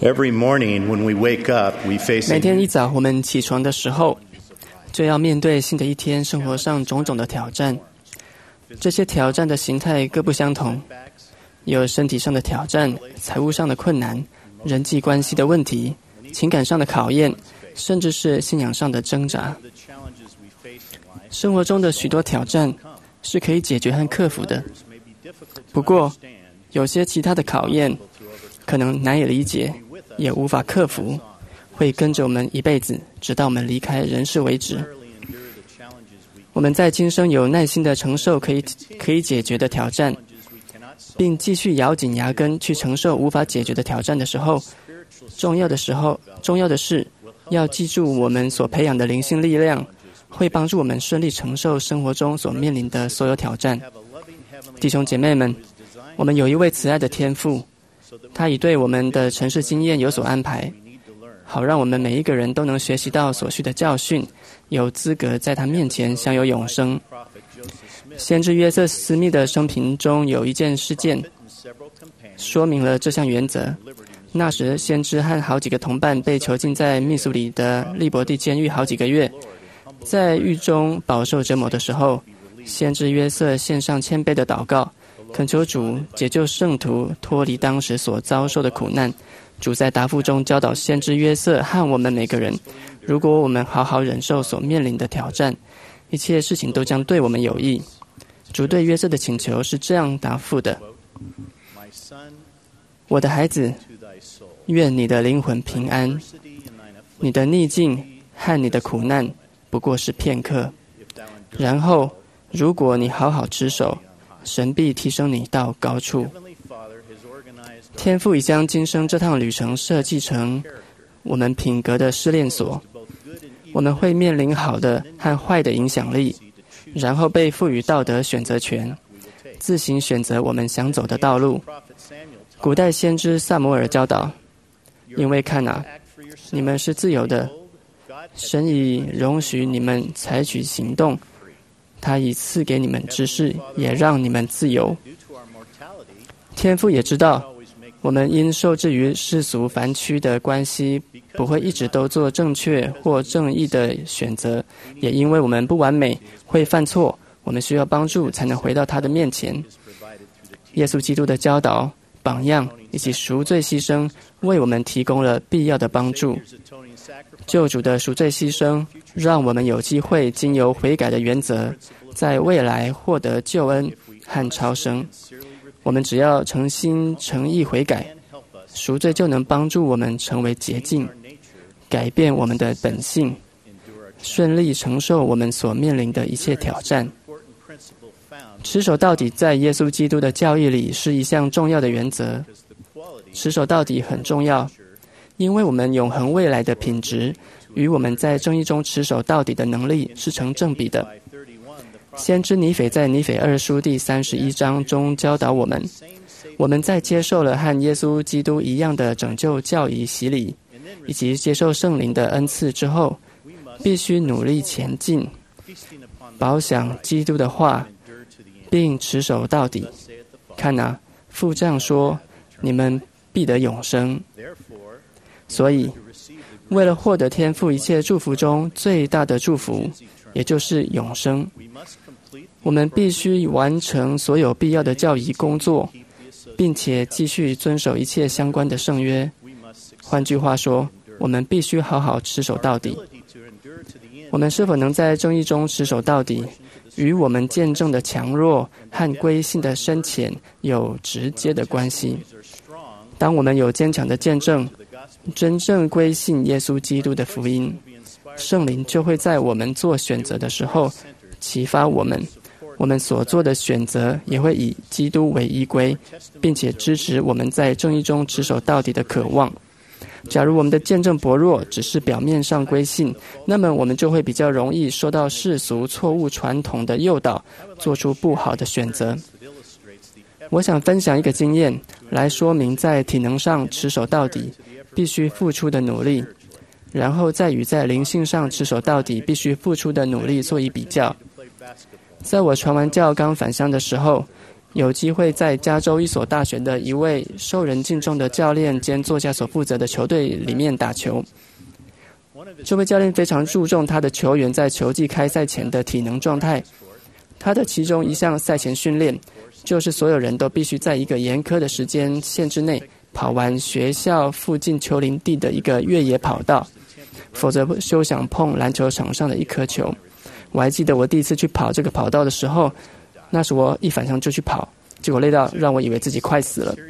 Every morning when we wake up, we face 每天一早我们起床的时候，就要面对新的一天生活上种种的挑战。这些挑战的形态各不相同，有身体上的挑战、财务上的困难、人际关系的问题、情感上的考验，甚至是信仰上的挣扎。生活中的许多挑战是可以解决和克服的，不过有些其他的考验可能难以理解，也无法克服，会跟着我们一辈子，直到我们离开人世为止。我们在今生有耐心的承受可以解决的挑战，并继续咬紧牙根去承受无法解决的挑战的时候，重要的是要记住我们所培养的灵性力量会帮助我们顺利承受生活中所面临的所有挑战。弟兄姐妹们，我们有一位慈爱的天父，他已对我们的尘世经验有所安排，好让我们每一个人都能学习到所需的教训，有资格在他面前享有永生。先知约瑟·斯密的生平中有一件事件说明了这项原则。那时先知和好几个同伴被囚禁在密苏里的利伯蒂监狱好几个月，在狱中饱受折磨的时候，先知约瑟献上谦卑的祷告，恳求主解救圣徒脱离当时所遭受的苦难。主在答复中教导先知约瑟和我们每个人，如果我们好好忍受所面临的挑战，一切事情都将对我们有益。主对约瑟的请求是这样答复的：我的孩子，愿你的灵魂平安，你的逆境和你的苦难不过是片刻，然后如果你好好持守，神必提升你到高处。天父已将今生这趟旅程设计成我们品格的试炼所，我们会面临好的和坏的影响力，然后被赋予道德选择权，自行选择我们想走的道路。古代先知撒母耳教导，因为看啊，你们是自由的，神已容许你们采取行动，他已赐给你们知识，也让你们自由。天父也知道，我们因受制于世俗凡躯的关系，不会一直都做正确或正义的选择，也因为我们不完美，会犯错，我们需要帮助才能回到他的面前。耶稣基督的教导、榜样以及赎罪牺牲为我们提供了必要的帮助。救主的赎罪牺牲让我们有机会经由悔改的原则，在未来获得救恩和超生。我们只要诚心诚意悔改，赎罪就能帮助我们成为洁净，改变我们的本性，顺利承受我们所面临的一切挑战。持守到底在耶稣基督的教义里是一项重要的原则。持守到底很重要，因为我们永恒未来的品质与我们在正义中持守到底的能力是成正比的。先知尼斐在尼斐二书第31章中教导我们在接受了和耶稣基督一样的拯救教义洗礼，以及接受圣灵的恩赐之后，必须努力前进，饱享基督的话，并持守到底。看啊，父这样说，你们必得永生。所以，为了获得天父一切祝福中最大的祝福，也就是永生，我们必须完成所有必要的教义工作，并且继续遵守一切相关的圣约。换句话说，我们必须好好持守到底。我们是否能在正义中持守到底，与我们见证的强弱和归信的深浅有直接的关系。当我们有坚强的见证，真正归信耶稣基督的福音，圣灵就会在我们做选择的时候启发我们，我们所做的选择也会以基督为依归，并且支持我们在正义中持守到底的渴望。假如我们的见证薄弱，只是表面上归信，那么我们就会比较容易受到世俗错误传统的诱导，做出不好的选择。我想分享一个经验，来说明在体能上持守到底必须付出的努力，然后再与在灵性上持守到底必须付出的努力做一比较。在我传完教刚返乡的时候， 有机会在加州一所大学的一位受人敬重的教练兼作家所负责的球队里面打球。这位教练非常注重他的球员在球季开赛前的体能状态。他的其中一项赛前训练，就是所有人都必须在一个严苛的时间限制内跑完学校附近球林地的一个越野跑道，否则休想碰篮球场上的一颗球。我还记得我第一次去跑这个跑道的时候，那时我一返乡就去跑，结果累到让我以为自己快死了。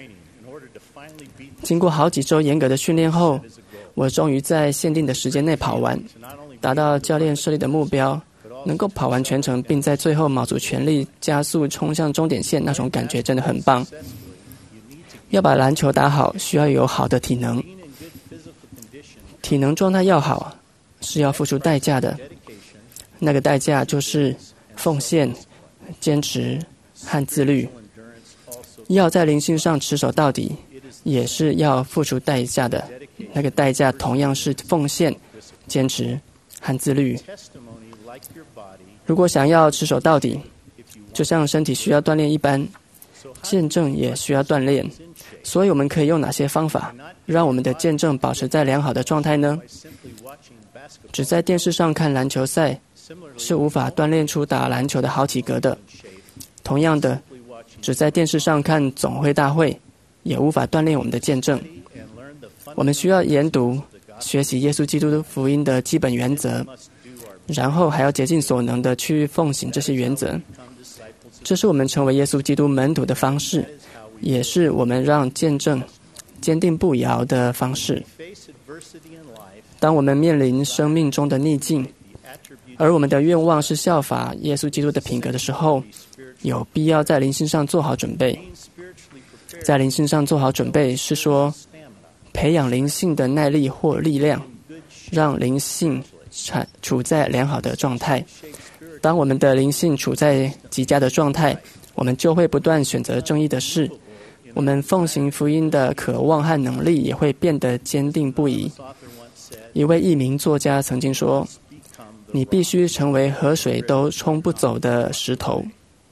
经过好几周严格的训练后，我终于在限定的时间内跑完，达到教练设立的目标。能够跑完全程，并在最后卯足全力加速冲向终点线，那种感觉真的很棒。要把篮球打好，需要有好的体能。体能状态要好，是要付出代价的。那个代价就是奉献、坚持和自律。要在灵性上持守到底，也是要付出代价的。那个代价同样是奉献、坚持和自律。如果想要持守到底，就像身体需要锻炼一般，见证也需要锻炼。所以我们可以用哪些方法让我们的见证保持在良好的状态呢？只在电视上看篮球赛是无法锻炼出打篮球的好体格的。同样的，只在电视上看总会大会也无法锻炼我们的见证。我们需要研读、学习耶稣基督福音的基本原则，然后还要竭尽所能的去奉行这些原则。这是我们成为耶稣基督门徒的方式，也是我们让见证坚定不摇的方式。当我们面临生命中的逆境，而我们的愿望是效法耶稣基督的品格的时候，有必要在灵性上做好准备。在灵性上做好准备是说，培养灵性的耐力或力量，让灵性处在良好的状态。当我们的灵性处在极佳的状态，我们就会不断选择正义的事。我们奉行福音的渴望和能力也会变得坚定不移。一位译名作家曾经说：“你必须成为河水都冲不走的石头。”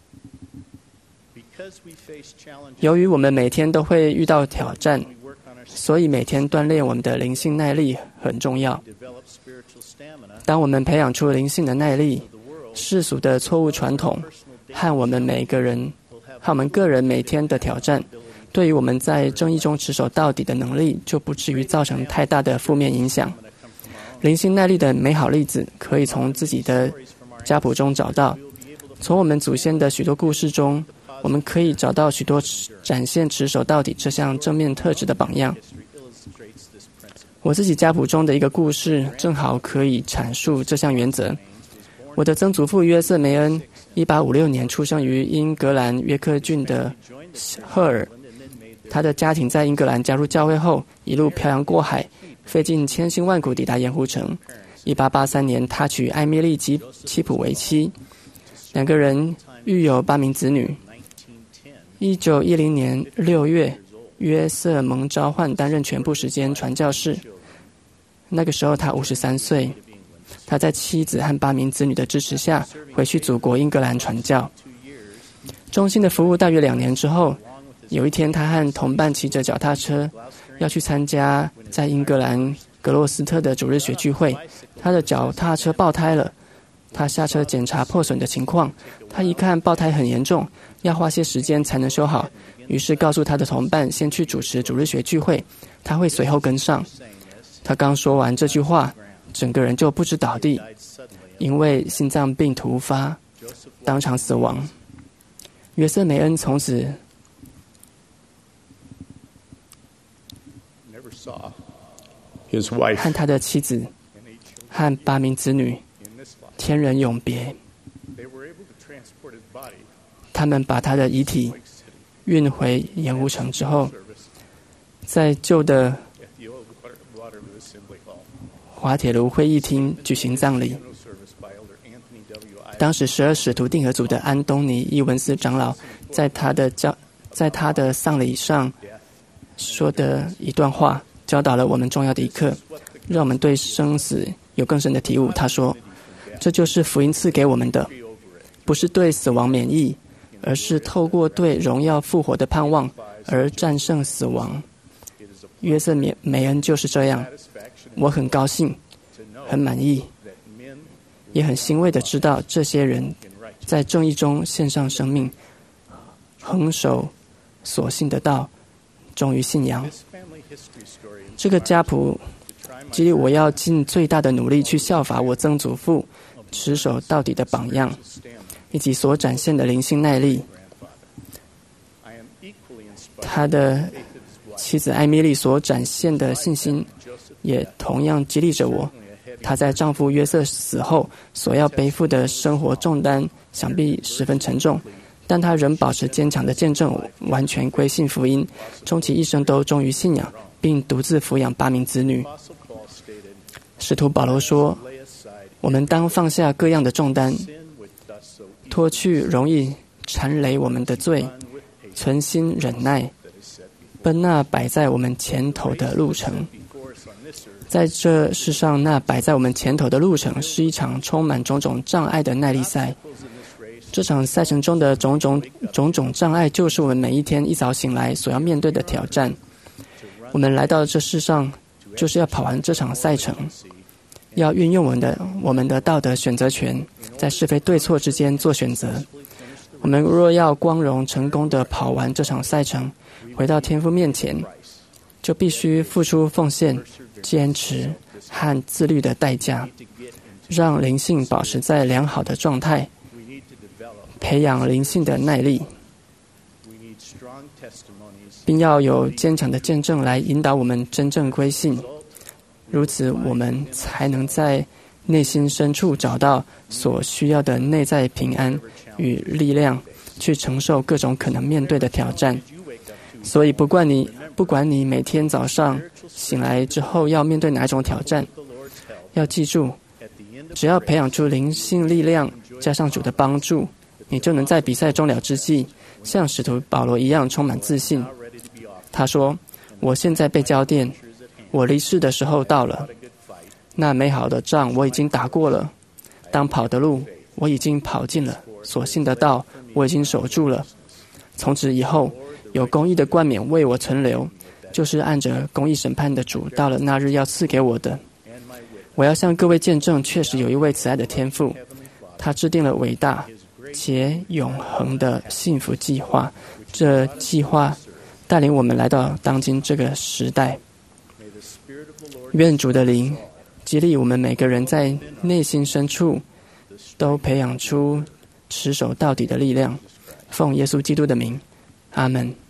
由于我们每天都会遇到挑战，所以每天锻炼我们的灵性耐力很重要。当我们培养出灵性的耐力，世俗的错误传统和我们个人每天的挑战，对于我们在正义中持守到底的能力，就不至于造成太大的负面影响。灵性耐力的美好例子可以从自己的家谱中找到，从我们祖先的许多故事中，我们可以找到许多展现持守到底这项正面特质的榜样。我自己家谱中的一个故事正好可以阐述这项原则。我的曾祖父约瑟梅恩1856年出生于英格兰约克郡的赫尔。他的家庭在英格兰加入教会后，一路漂洋过海，费尽千辛万苦抵达盐湖城。1883年，他娶艾米丽·基普为妻，两个人育有8名子女。1910年6月，约瑟蒙召唤担任全部时间传教士。那个时候他53岁。他在妻子和8名子女的支持下，回去祖国英格兰传教。忠心的服务大约2年之后，有一天他和同伴骑着脚踏车要去参加在英格兰格洛斯特的主日学聚会。他的脚踏车爆胎了，他下车检查破损的情况，他一看爆胎很严重，要花些时间才能修好，于是告诉他的同伴先去主持主日学聚会，他会随后跟上。他刚说完这句话，整个人就不知倒地，因为心脏病突发，当场死亡。约瑟梅恩从此和他的妻子和8名子女天人永别。他们把他的遗体运回盐湖城之后，在旧的滑铁卢会议厅举行葬礼。当时12使徒定和组的安东尼·伊文斯长老在他的丧礼上说的一段话，教导了我们重要的一课，让我们对生死有更深的体悟。他说：“这就是福音赐给我们的，不是对死亡免疫， 而是透过对荣耀复活的盼望而战胜死亡。约瑟梅恩就是这样。我很高兴，很满意，也很欣慰地知道这些人在正义中献上生命，恒守所信的道，忠于信仰。这个家谱激励我要尽最大的努力去效法我曾祖父持守到底的榜样，以及所展现的灵性耐力。他的妻子艾米丽所展现的信心也同样激励着我。她在丈夫约瑟死后所要背负的生活重担想必十分沉重，但她仍保持坚强的见证，完全归信福音，终其一生都忠于信仰，并独自抚养8名子女。使徒保罗说，我们当放下各样的重担，脱去容易缠累我们的罪，存心忍耐，奔那摆在我们前头的路程。在这世上，那摆在我们前头的路程是一场充满种种障碍的耐力赛。这场赛程中的种种障碍，就是我们每一天一早醒来所要面对的挑战。我们来到这世上，就是要跑完这场赛程，要运用我们的道德选择权，在是非对错之间做选择。我们若要光荣成功地跑完这场赛程，回到天父面前，就必须付出奉献、坚持和自律的代价，让灵性保持在良好的状态，培养灵性的耐力，并要有坚强的见证来引导我们真正归信。如此，我们才能在内心深处找到所需要的内在平安与力量，去承受各种可能面对的挑战。所以不管你每天早上醒来之后要面对哪种挑战，要记住，只要培养出灵性力量，加上主的帮助，你就能在比赛终了之际，像使徒保罗一样充满自信。他说，我现在被交电，我离世的时候到了，那美好的仗我已经打过了，当跑的路我已经跑尽了，所信的道我已经守住了。从此以后，有公义的冠冕为我存留，就是按着公义审判的主到了那日要赐给我的。我要向各位见证，确实有一位慈爱的天父，他制定了伟大且永恒的幸福计划，这计划带领我们来到当今这个时代。愿主的灵激励我们每个人在内心深处都培养出持守到底的力量。奉耶稣基督的名，阿们。